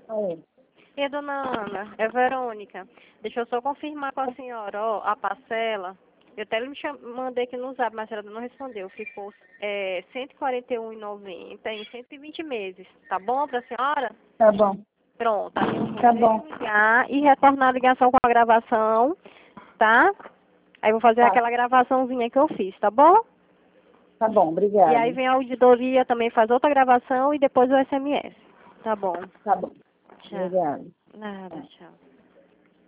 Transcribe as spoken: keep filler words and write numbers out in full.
Oi. E dona Ana, é Verônica. Deixa eu só confirmar com a senhora, ó, a parcela. Eu até lhe cham- mandei aqui no zap, mas ela não respondeu. Ficou é, cento e quarenta e um reais e noventa centavos em cento e vinte meses. Tá bom pra senhora? Tá bom. Pronto, aí eu vou Tá bom. desligar e retornar a ligação com a gravação, tá? Aí eu vou fazer Tá. aquela gravaçãozinha que eu fiz, tá bom? Tá bom, E aí obrigada. vem a auditoria, também faz outra gravação e depois o S M S. Tá bom. Tá bom. Tchau. Obrigada. Nada, tchau.